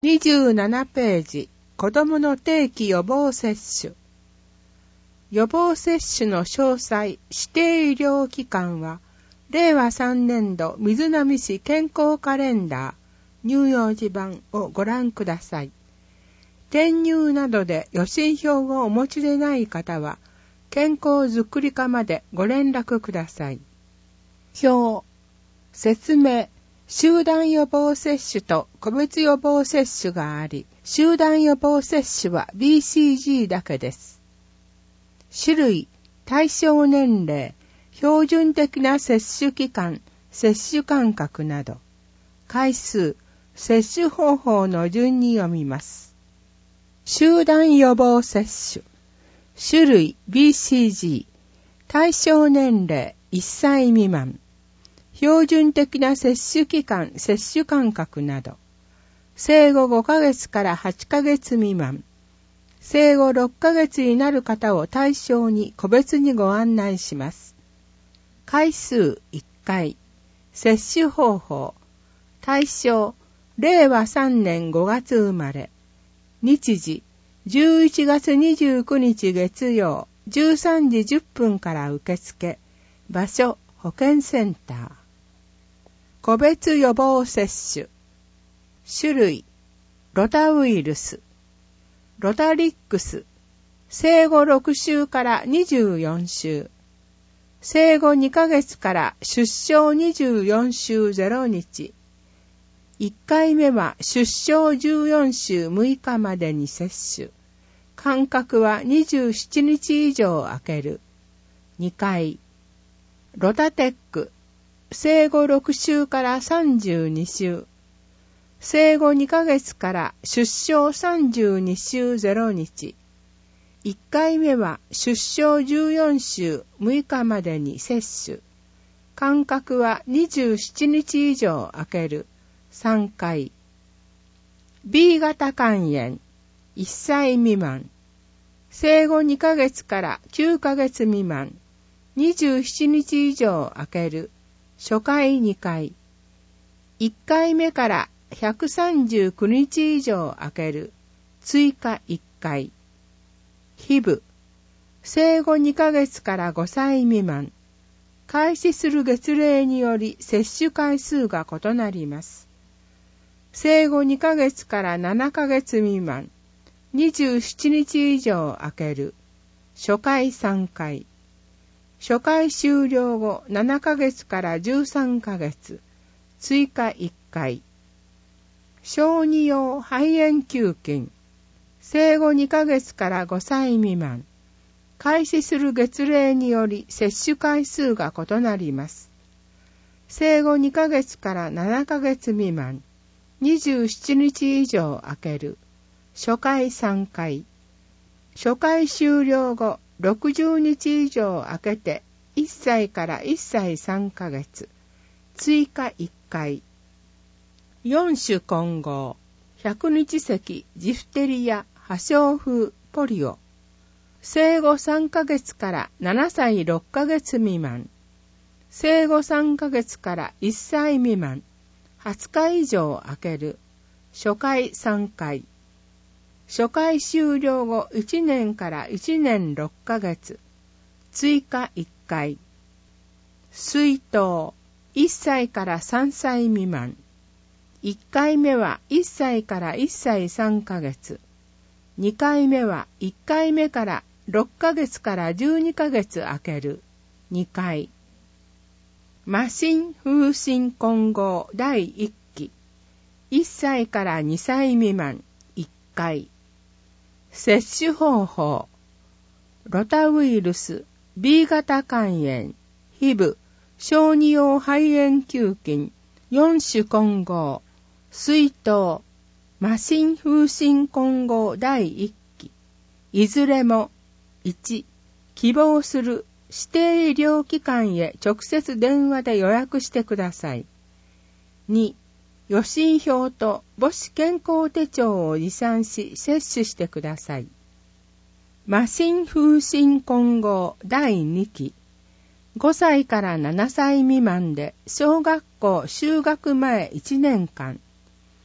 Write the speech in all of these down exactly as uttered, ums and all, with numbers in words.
にじゅうななページ、子どもの定期予防接種。予防接種の詳細、指定医療機関は、れいわさんねんど瑞浪市健康カレンダー、乳幼児版をご覧ください。転入などで予診票をお持ちでない方は、健康づくり課までご連絡ください。表、説明、集団予防接種と個別予防接種があり、集団予防接種は ビーシージー だけです。種類、対象年齢、標準的な接種期間、接種間隔など、回数、接種方法の順に読みます。集団予防接種、種類 ビーシージー、対象年齢いっさい未満、標準的な接種期間、接種間隔など、生後ごかげつからはちかげつ未満、生後ろっかげつになる方を対象に個別にご案内します。回数いっかい、接種方法、対象、れいわさんねんごがつ生まれ、日時、じゅういちがつにじゅうくにち月曜、じゅうさんじじゅっぷんから受付、場所、保健センター。個別予防接種、種類、ロタウイルス、ロタリックス、生後ろくしゅうからにじゅうよんしゅう、生後にかげつから出生にじゅうよんしゅうぜろにち、いっかいめは出生じゅうよんしゅうむいかまでに接種、間隔はにじゅうしちにち以上空ける、にかい、ロタテック、生後ろくしゅうからさんじゅうにしゅう、生後にかげつから出生さんじゅうにしゅうぜろにち、いっかいめは出生じゅうよんしゅうむいかまでに接種、間隔はにじゅうしちにち以上空ける、さんかい。B 型肝炎、いっさい未満、生後にかげつからきゅうかげつ未満、にじゅうしちにち以上空ける、初回にかい。いっかいめからひゃくさんじゅうくにち以上空ける、追加いっかい。ヒブ、生後にかげつからごさい未満、開始する月齢により接種回数が異なります。生後にかげつからななかげつ未満、にじゅうしちにち以上空ける、初回さんかい。初回終了後ななかげつからじゅうさんかげつ、追加いっかい。小児用肺炎球菌、生後にかげつからごさい未満、開始する月齢により接種回数が異なります。生後にかげつからななかげつ未満、にじゅうしちにち以上空ける、初回さんかい。初回終了後ろくじゅうにち以上空けていっさいからいっさいさんかげつ、追加いっかい。よん種混合、百日咳、ジフテリア、破傷風、ポリオ。生後さんかげつからななさいろっかげつ未満。生後さんかげつからいっさい未満。はつか以上空ける。初回さんかい。初回終了後いちねんからいちねんろっかげつ。追加いっかい。水痘、いっさいからさんさい未満。いっかいめはいっさいからいっさいさんかげつ。にかいめはいっかいめからろっかげつからじゅうにかげつ空ける。にかい。麻疹風疹混合だいいっき。いっさいからにさい未満いっかい。接種方法。ロタウイルス、B 型肝炎、ヒブ、小児用肺炎球菌、よん種混合、水痘、麻疹風疹混合だいいっき。いずれも、いち、希望する指定医療機関へ直接電話で予約してください。に、予診票と母子健康手帳を持参し接種してください。麻疹風疹混合だいにき。ごさいからななさい未満で小学校就学前いちねんかん。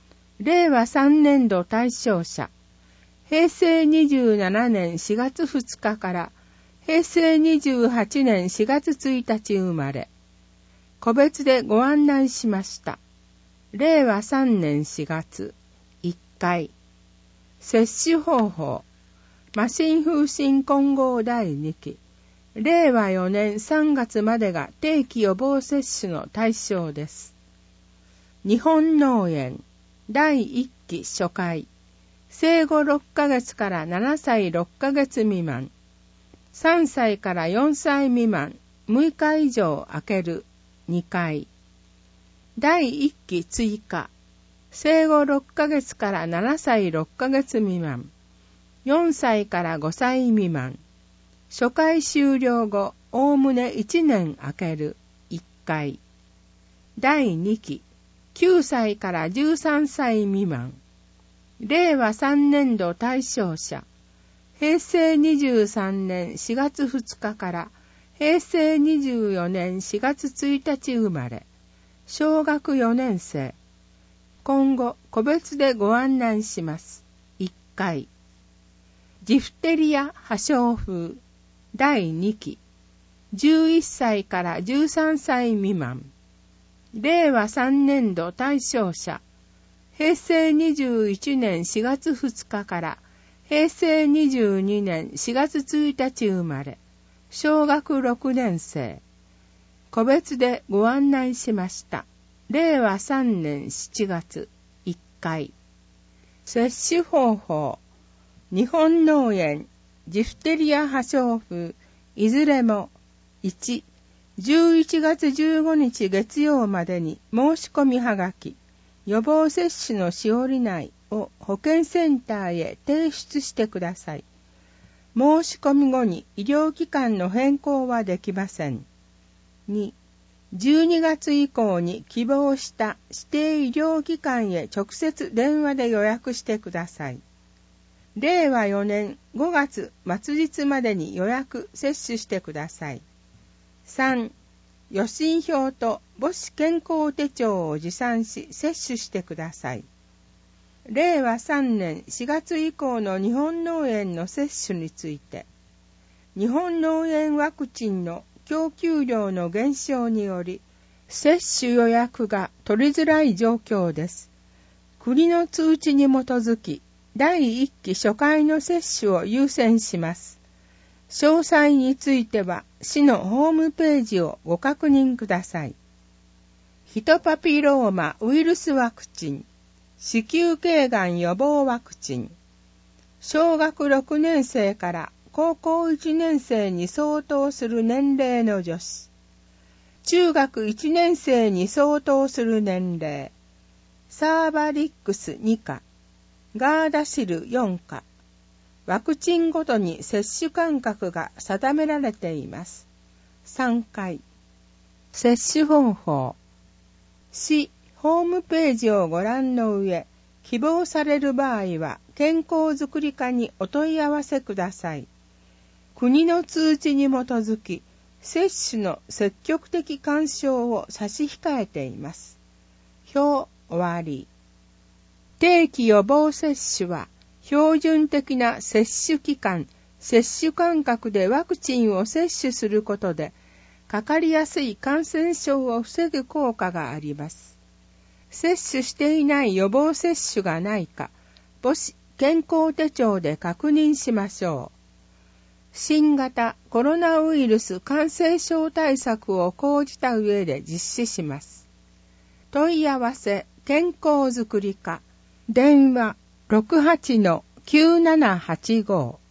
れいわさんねんど対象者、へいせいにじゅうななねんしがつふつかからへいせいにじゅうはちねんしがつついたち生まれ、個別でご案内しました。れいわさんねんしがつ、いっかい。接種方法、麻疹風疹混合だいにき。れいわよねんさんがつまでが定期予防接種の対象です。日本脳炎だいいっき初回。生後ろっかげつからななさいろっかげつ未満。さんさいからよんさい未満、むいか以上空けるにかい。だいいっき追加。生後ろっかげつからななさいろっかげつ未満。よんさいからごさい未満。初回終了後、おおむねいちねん空けるいっかい。だいにき。きゅうさいからじゅうさんさい未満。れいわさんねんど対象者。へいせいにじゅうさんねんしがつふつかからへいせいにじゅうよねんしがつついたち生まれ。小学よねんせい。今後、個別でご案内します。いっかい。ジフテリア破傷風だいにき。じゅういっさいからじゅうさんさい未満。れいわさんねんど対象者。へいせいにじゅういちねんしがつふつかからへいせいにじゅうにねんしがつついたち生まれ。小学ろくねんせい。個別でご案内しました。れいわさんねんしちがつ、いっかい。接種方法、日本脳炎、ジフテリア破傷風、いずれも、いち、じゅういちがつじゅうごにち月曜までに申し込みはがき、予防接種のしおり内を保健センターへ提出してください。申し込み後に医療機関の変更はできません。に、じゅうにがつ以降に希望した指定医療機関へ直接電話で予約してください。れいわよねんごがつ末日までに予約接種してください。さん、予診票と母子健康手帳を持参し接種してください。れいわさんねんしがつ以降の日本脳炎の接種について、日本脳炎ワクチンの供給量の減少により、接種予約が取りづらい状況です。国の通知に基づき、だいいっき初回の接種を優先します。詳細については、市のホームページをご確認ください。ヒトパピローマウイルスワクチン、子宮頸がん予防ワクチン、小学ろくねんせいから高校いちねんせいに相当する年齢の女子、中学いちねんせいに相当する年齢、サーバリックスにか、ガーダシルよんか、ワクチンごとに接種間隔が定められています。さんかい。接種方法。市ホームページをご覧の上、希望される場合は健康づくり課にお問い合わせください。国の通知に基づき、接種の積極的勧奨を差し控えています。表終わり。定期予防接種は、標準的な接種期間、接種間隔でワクチンを接種することで、かかりやすい感染症を防ぐ効果があります。接種していない予防接種がないか、母子健康手帳で確認しましょう。新型コロナウイルス感染症対策を講じた上で実施します。問い合わせ健康づくり課、電話 ろくはちのきゅうななはちご